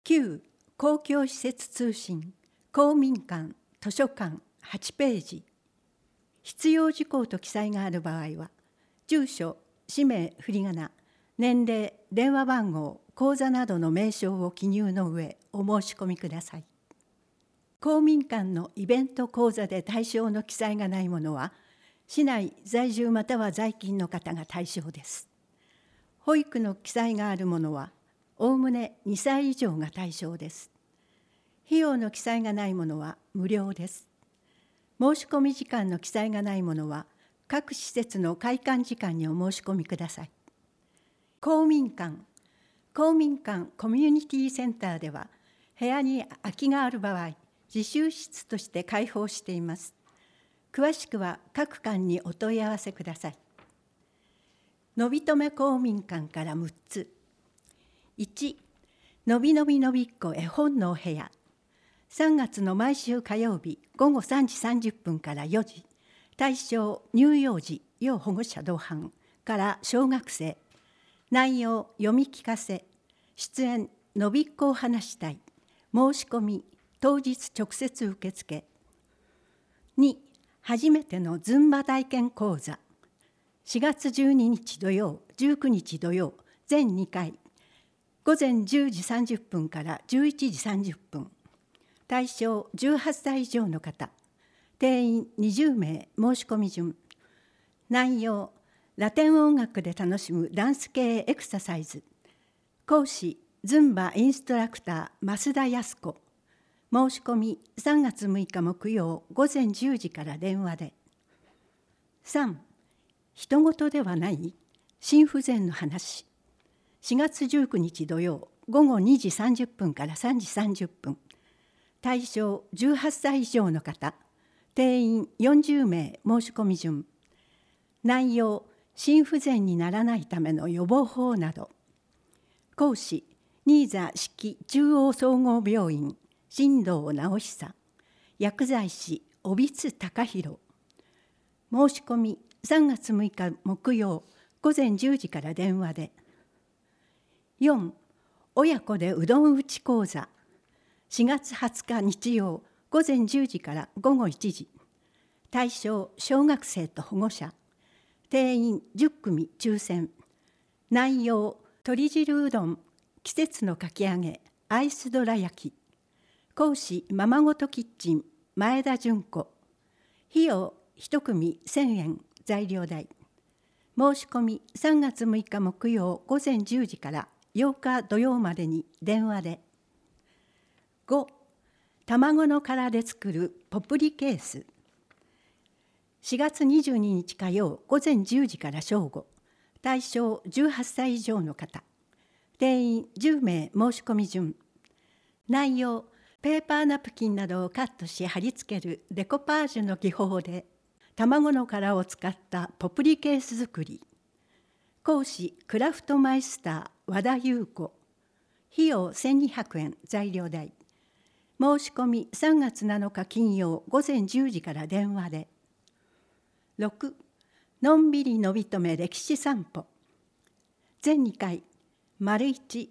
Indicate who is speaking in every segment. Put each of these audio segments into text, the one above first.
Speaker 1: 旧公共施設通信公民館図書館8ページ。必要事項と記載がある場合は、住所、氏名、振り仮名、年齢、電話番号、口座などの名称を記入の上お申し込みください。公民館のイベント講座で対象の記載がないものは、市内在住または在勤の方が対象です。保育の記載があるものは、おおむね2歳以上が対象です。費用の記載がないものは無料です。申し込み時間の記載がないものは、各施設の開館時間にお申し込みください。公民館コミュニティセンターでは、部屋に空きがある場合、自習室として開放しています。詳しくは各館にお問い合わせください。のびとめ公民館から6つ。1、のびのびのびっこ絵本のお部屋。3月の毎週火曜日午後3時30分から4時、対象乳幼児、要保護者同伴から小学生。内容読み聞かせ、出演のびっこを話したい、申し込み当日直接受付。2、初めてのズンバ体験講座。4月12日土曜、19日土曜、全2回。午前10時30分から11時30分。対象18歳以上の方。定員20名、申し込み順。内容、ラテン音楽で楽しむダンス系エクササイズ。講師、ズンバインストラクター、増田靖子。申し込み3月6日木曜午前10時から電話で。3、人事ではない心不全の話。4月19日土曜午後2時30分から3時30分。対象18歳以上の方。定員40名、申し込み順。内容、心不全にならないための予防法など。講師、新座式中央総合病院進藤直久。薬剤師、小櫃貴弘。申し込み3月6日木曜午前10時から電話で。4、親子でうどん打ち講座。4月20日日曜午前10時から午後1時。対象小学生と保護者。定員10組抽選。内容、鶏汁うどん、季節のかき揚げ、アイスどら焼き。講師、ままごとキッチン、前田純子。費用、1組1000円、材料代。申し込み3月6日木曜午前10時から8日土曜までに電話で。5、卵の殻で作るポプリケース。4月22日火曜午前10時から正午。対象18歳以上の方。定員10名、申し込み順。内容、ペーパーナプキンなどをカットし貼り付けるデコパージュの技法で卵の殻を使ったポプリケース作り。講師、クラフトマイスター和田優子。費用1200円、材料代。申し込み3月7日金曜午前10時から電話で。6、のんびりのびとめ歴史散歩。全2回、丸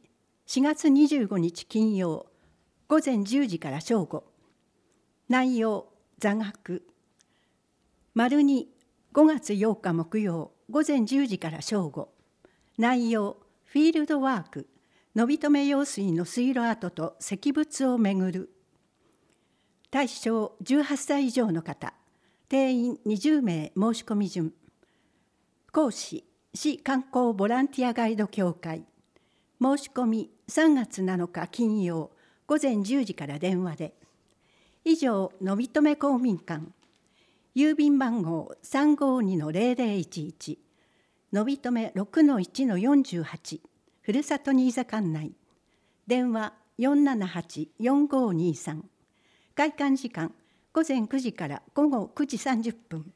Speaker 1: 1、4月25日金曜午前10時から正午。内容、座学。丸2、5月8日木曜午前10時から正午。内容、フィールドワーク。のびとめ用水の水路跡と石仏を巡る。対象18歳以上の方。定員20名、申し込み順。講師、市観光ボランティアガイド協会。申し込み3月7日金曜午前10時から電話で。以上、のびとめ公民館。郵便番号352-0011。のびとめ 6-1-48。ふるさと新座管内。電話478-4523。開館時間午前9時から午後9時30分。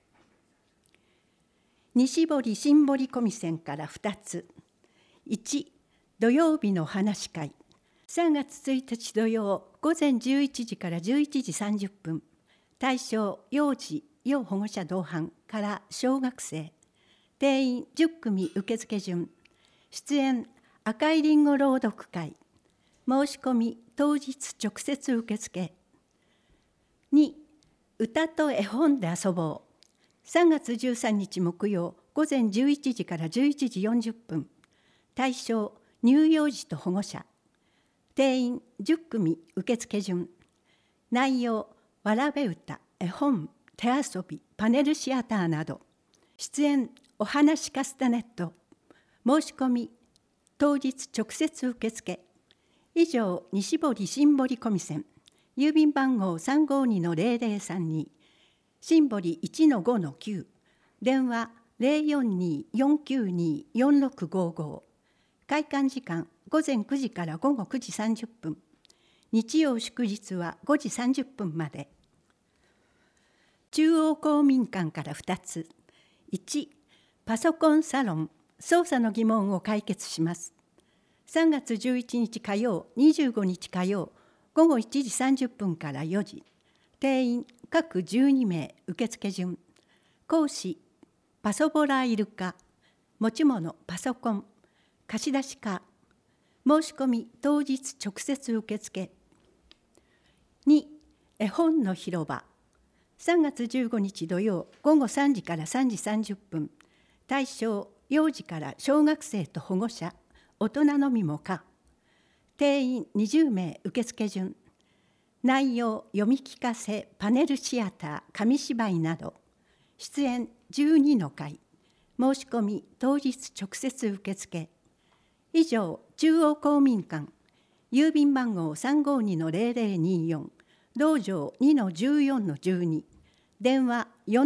Speaker 1: 西堀新堀小見線から2つ。1、土曜日の話し会。3月1日土曜午前11時から11時30分。対象幼児、要保護者同伴から小学生。定員10組受付順。出演赤いりんご朗読会。申し込み当日直接受付。2、歌と絵本で遊ぼう。3月13日木曜午前11時から11時40分。対象、乳幼児と保護者。定員10組受付順。内容、わらべ歌、絵本、手遊び、パネルシアターなど。出演、おはしカスタネット。申し込み、当日直接受付。以上、西堀新堀小見線。郵便番号352-0032。新堀 1-5-9。電話042-492-4655。開館時間午前9時から午後9時30分。日曜祝日は5時30分まで。中央公民館から2つ。1、パソコンサロン、操作の疑問を解決します。3月11日火曜、25日火曜、午後1時30分から4時。定員各12名受付順。講師、パソボライル課。持ち物、パソコン。貸し出し課。申し込み当日直接受付。2、絵本の広場。3月15日土曜午後3時から3時30分。対象、幼児から小学生と保護者、大人のみも可。定員20名受付順。内容、読み聞かせ、パネルシアター、紙芝居など。出演12の回。申し込み当日直接受付。以上、中央公民館。郵便番号352-0024。道場 2-14-12。電話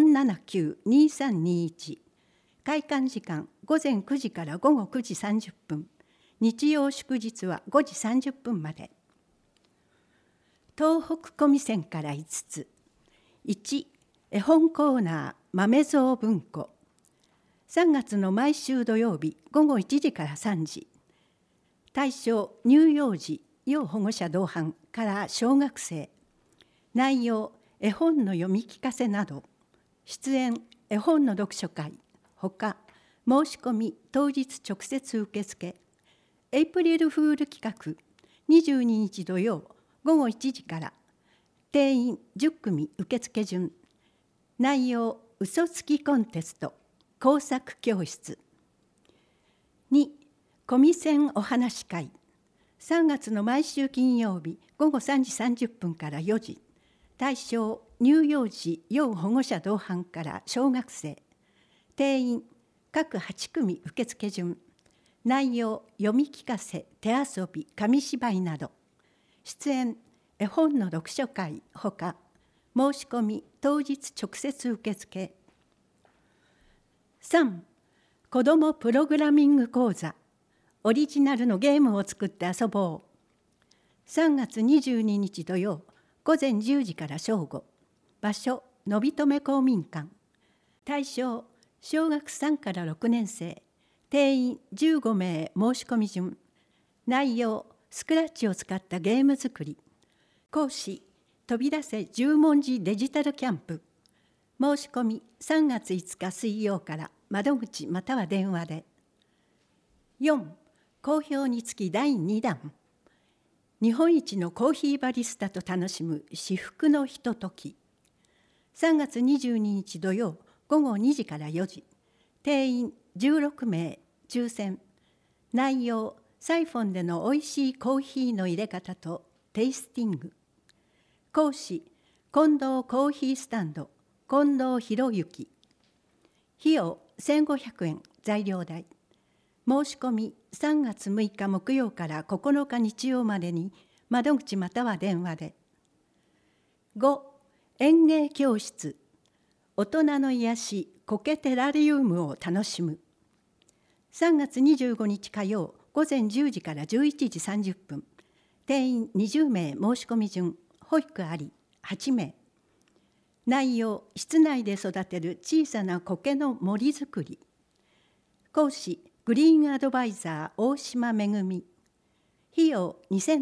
Speaker 1: 479-2321。開館時間午前9時から午後9時30分。日曜祝日は5時30分まで。東北小見線から5つ。1、絵本コーナー豆蔵文庫。3月の毎週土曜日午後1時から3時。対象、乳幼児、要保護者同伴から小学生。内容、絵本の読み聞かせなど。出演、絵本の読書会。ほか、申し込み当日直接受付。エイプリルフール企画、22日土曜午後1時から。定員10組受付順。内容、嘘つきコンテスト、工作教室。2、小見線お話会。3月の毎週金曜日午後3時30分から4時。対象、乳幼児、要保護者同伴から小学生。定員、各8組受付順。内容、読み聞かせ、手遊び、紙芝居など。出演、絵本の読書会ほか、申し込み当日直接受付。3、子どもプログラミング講座。オリジナルのゲームを作って遊ぼう。3月22日土曜午前10時から正午。場所、のびとめ公民館。対象、小学3から6年生。定員15名申し込み順。内容、スクラッチを使ったゲーム作り。講師、飛び出せ十文字デジタルキャンプ。申し込み3月5日水曜から窓口または電話で。4、好評につき第2弾。日本一のコーヒーバリスタと楽しむ至福のひととき。3月22日土曜午後2時から4時。定員16名抽選。内容、サイフォンでのおいしいコーヒーの入れ方とテイスティング。講師、近藤コーヒースタンド、近藤博之。費用1500円、材料代。申し込み3月6日木曜から9日日曜までに窓口または電話で。5、園芸教室。大人の癒し苔テラリウムを楽しむ。3月25日火曜午前10時から11時30分。定員20名申し込み順。保育あり8名。内容、室内で育てる小さな苔の森作り。講師、グリーンアドバイザー大島めぐみ。費用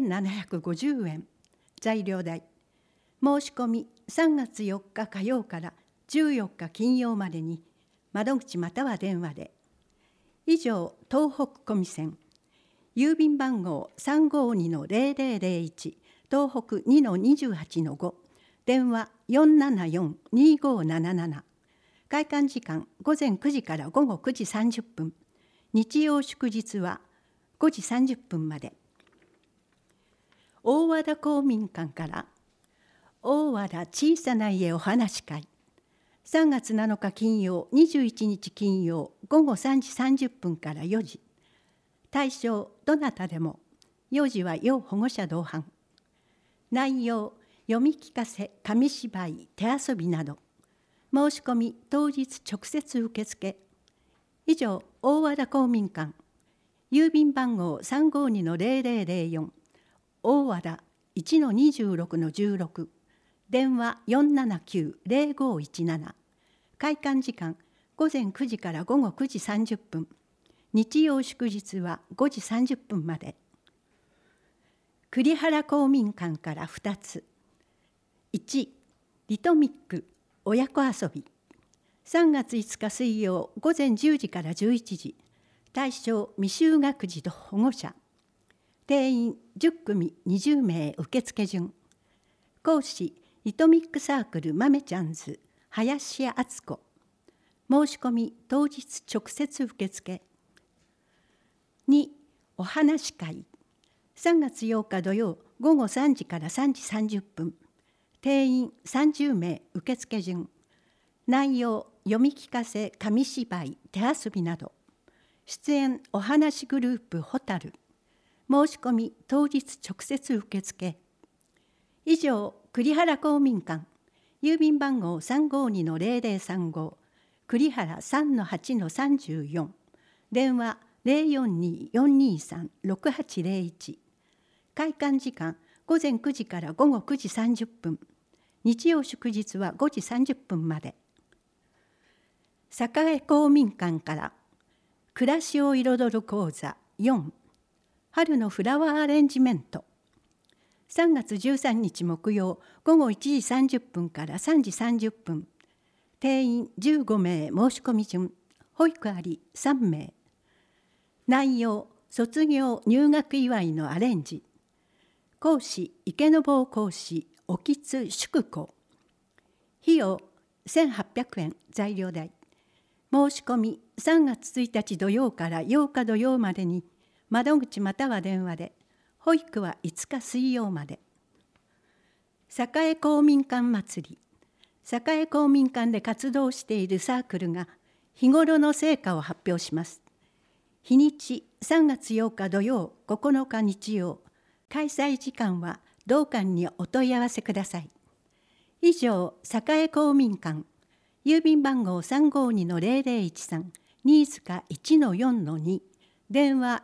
Speaker 1: 2750円。材料代。申し込み3月4日火曜から14日金曜までに窓口または電話で。以上、東北小見線。 郵便番号 352-0001 東北 2-28-5 電話 474-2577 開館時間午前9時から午後9時30分日曜祝日は5時30分まで。大和田公民館から大和田小さな家お話会3月7日金曜21日金曜午後3時30分から4時対象どなたでも4時は要保護者同伴内容読み聞かせ紙芝居手遊びなど申し込み当日直接受付以上大和田公民館郵便番号 352-0004 大和田 1-26-16 電話 479-0517 開館時間午前9時から午後9時30分日曜祝日は5時30分まで。栗原公民館から2つ。1、リトミック親子遊び3月5日水曜午前10時から11時対象未就学児と保護者定員10組20名受付順講師リトミックサークル豆ちゃんず林敦子申し込み当日直接受付2、お話会3月8日土曜午後3時から3時30分定員30名受付順内容読み聞かせ紙芝居手遊びなど出演お話グループホタル申し込み当日直接受付以上栗原公民館郵便番号 352-0035 栗原 3-8-34 電話 042-423-6801 開館時間午前9時から午後9時30分日曜祝日は5時30分まで。栄公民館から暮らしを彩る講座4春のフラワーアレンジメント3月13日木曜午後1時30分から3時30分定員15名申し込み順保育あり3名内容卒業入学祝いのアレンジ講師池坊講師興津祝子費用1800円材料代申し込み3月1日土曜から8日土曜までに窓口または電話で保育は5日水曜まで。栄公民館祭り栄公民館で活動しているサークルが日頃の成果を発表します。日にち3月8日土曜9日日曜開催時間は同館にお問い合わせください。以上栄公民館郵便番号 352-0013 新塚 1-4-2 電話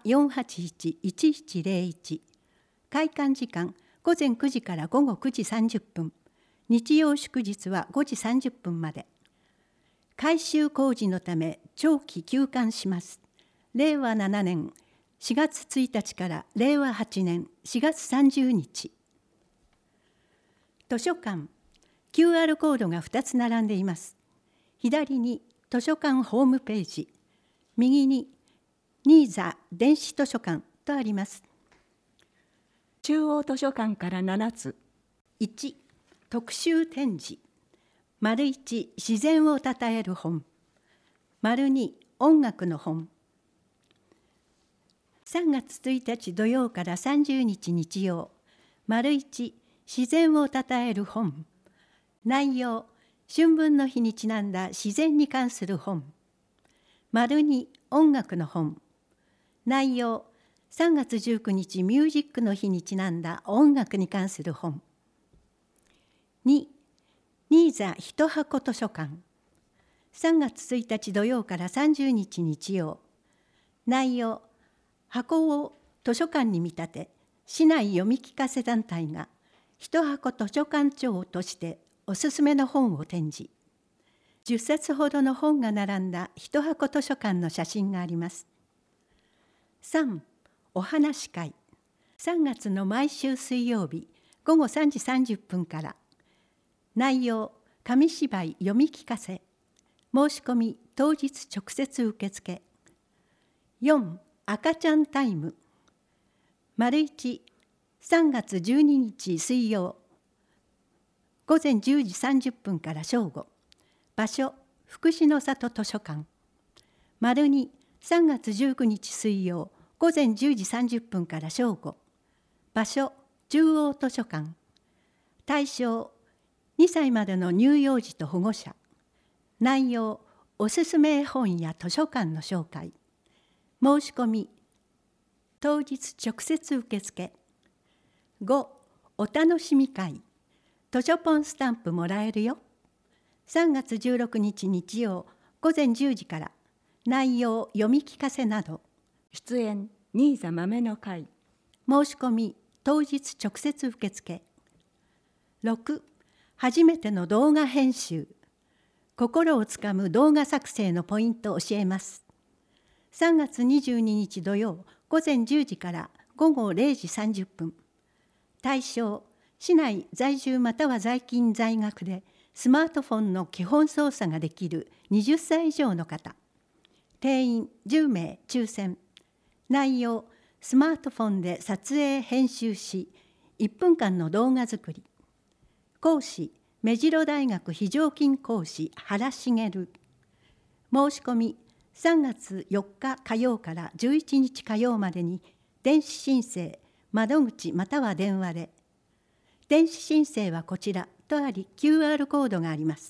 Speaker 1: 481-1101 開館時間午前9時から午後9時30分日曜祝日は5時30分まで。改修工事のため長期休館します。令和7年4月1日から令和8年4月30日。図書館 QR コードが2つ並んでいます。左に図書館ホームページ、右にニーザ電子図書館とあります。
Speaker 2: 中央図書館から7つ。
Speaker 1: 1、特集展示。丸1、自然をたたえる本。丸2、音楽の本。3月1日土曜から30日日曜。丸1、自然をたたえる本。内容、春分の日にちなんだ自然に関する本。丸2、音楽の本。内容、3月19日ミュージックの日にちなんだ音楽に関する本。2、ニーザ一箱図書館。3月1日土曜から30日日曜。内容、箱を図書館に見立て、市内読み聞かせ団体が一箱図書館長としておすすめの本を展示。10冊ほどの本が並んだ一箱図書館の写真があります。3、お話会。3月の毎週水曜日午後3時30分から。内容、紙芝居読み聞かせ。申し込み当日直接受付。4、赤ちゃんタイム。 1、3月12日水曜、午前10時30分から正午。場所、福祉の里図書館。2、3月19日水曜、午前10時30分から正午。場所、中央図書館。対象、2歳までの乳幼児と保護者。内容、おすすめ絵本や図書館の紹介。申し込み、当日直接受付。5、お楽しみ会。図書ポンスタンプもらえるよ。3月16日日曜、午前10時から。内容、読み聞かせなど。
Speaker 2: 出演、新座豆の会。
Speaker 1: 申し込み、当日直接受付。6、初めての動画編集。心をつかむ動画作成のポイントを教えます。3月22日土曜、午前10時から午後0時30分。対象、市内在住または在勤在学でスマートフォンの基本操作ができる20歳以上の方。定員10名抽選。内容、スマートフォンで撮影編集し、1分間の動画作り。講師、目白大学非常勤講師原茂。申し込み、3月4日火曜から11日火曜までに電子申請、窓口または電話で。電子申請はこちらとあり QR コードがあります。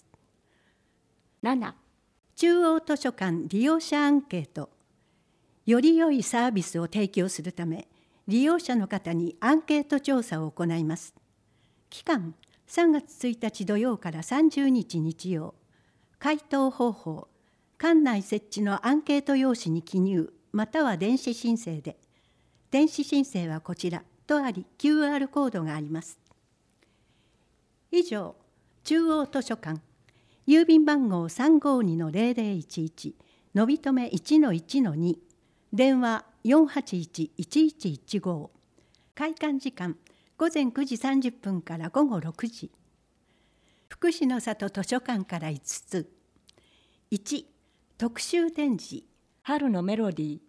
Speaker 2: 7、
Speaker 1: 中央図書館利用者アンケート。より良いサービスを提供するため、利用者の方にアンケート調査を行います。期間、3月1日土曜から30日日曜。回答方法、館内設置のアンケート用紙に記入または電子申請で。電子申請はこちらとあり QR コードがあります。以上、中央図書館、郵便番号 352-0011、のびとめ 1-1-2、電話 481-1115、開館時間午前9時30分から午後6時。福祉の里図書館から5つ。1、特集展示、
Speaker 2: 春のメロディー。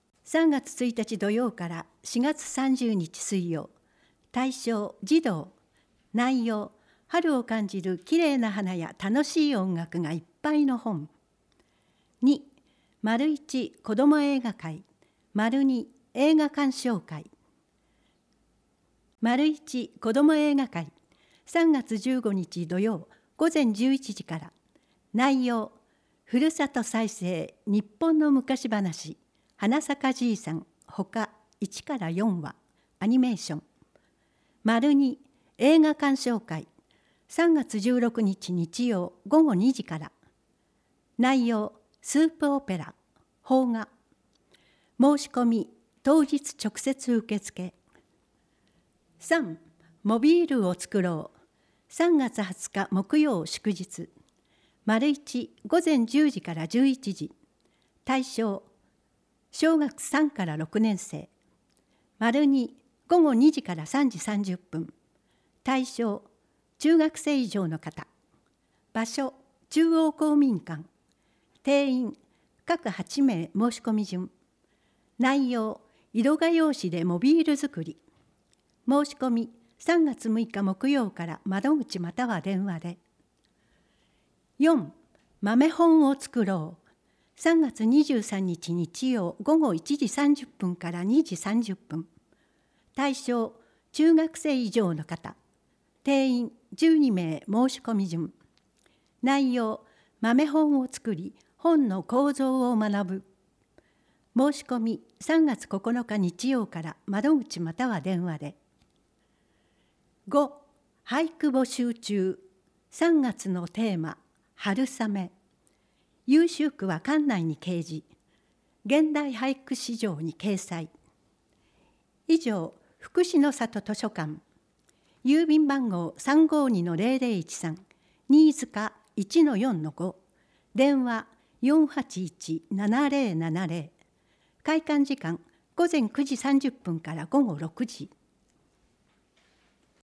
Speaker 1: 3月1日土曜から4月30日水曜。対象、児童。内容、春を感じるきれいな花や楽しい音楽がいっぱいの本。2、1子ども映画会。2映画鑑賞会。1子ども映画会。3月15日土曜午前11時から。内容、ふるさと再生日本の昔話、花咲じいさんほか1から4話、アニメーション。2映画鑑賞会。3月16日日曜午後2時から。内容、スープオペラ、邦画。申し込み、当日直接受付。3、モビールを作ろう。3月20日木曜祝日。1午前10時から11時。対象、小学3から6年生。2午後2時から3時30分。対象、中学生以上の方。場所、中央公民館。定員、各8名申し込み順。内容、色画用紙でモビール作り。申し込み、3月6日木曜から窓口または電話で。4、豆本を作ろう。3月23日日曜午後1時30分から2時30分。対象、中学生以上の方。定員12名申し込み順。内容、豆本を作り、本の構造を学ぶ。申し込み、3月9日日曜から窓口または電話で。5、俳句募集中。3月のテーマ、春雨。優秀句は館内に掲示。現代俳句市場に掲載。以上、福祉の里図書館。郵便番号 352-0013、新塚 1-4-5、電話 481-7070。開館時間、午前9時30分から午後6時。